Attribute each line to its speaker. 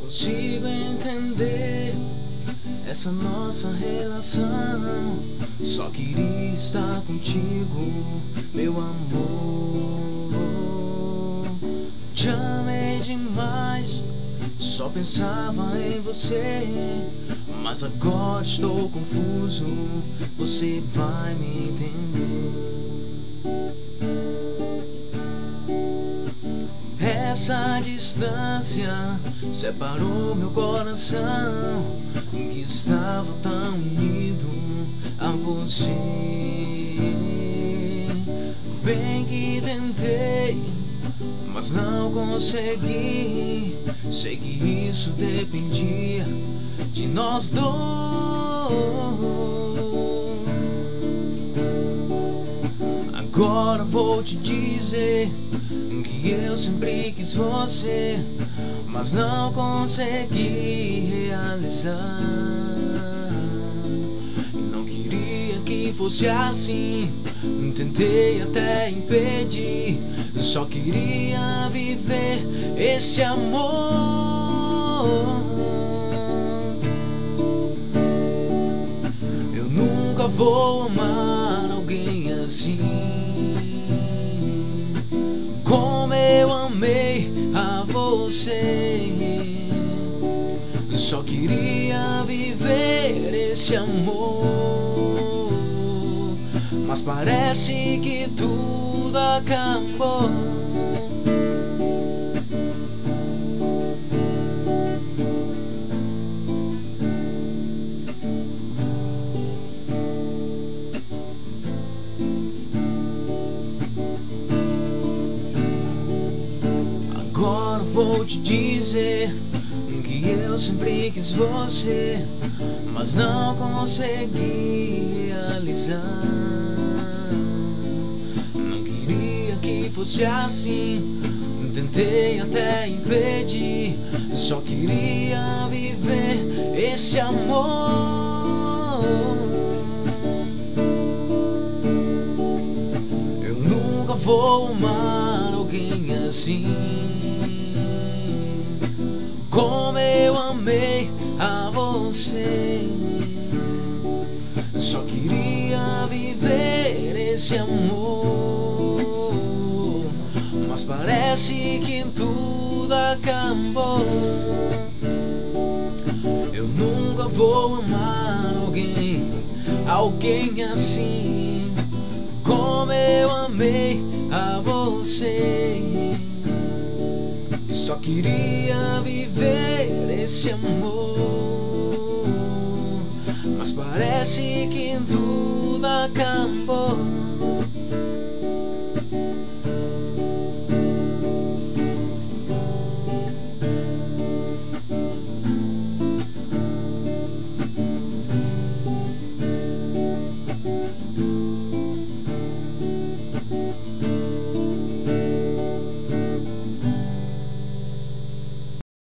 Speaker 1: consigo entender essa nossa relação. Só queria estar contigo, meu amor. Te amei demais, só pensava em você. Mas agora estou confuso, você vai me entender. Essa distância separou meu coração, que estava tão unido a você. Bem que tentei, mas não consegui. Sei que isso dependia de nós dois. Agora vou te dizer que eu sempre quis você, mas não consegui realizar. Não queria que fosse assim, tentei até impedir. Só queria viver esse amor. Eu nunca vou amar alguém assim como eu amei a você. Só queria viver esse amor, mas parece que tudo acabou. Agora vou te dizer que eu sempre quis você, mas não consegui realizar. Não queria que fosse assim, tentei até impedir. Só queria viver esse amor. Eu nunca vou amar alguém assim como eu amei a você. Só queria viver esse amor, mas parece que tudo acabou. Eu nunca vou amar alguém assim como eu amei a você. Só queria viver esse amor, mas parece que tudo acabou.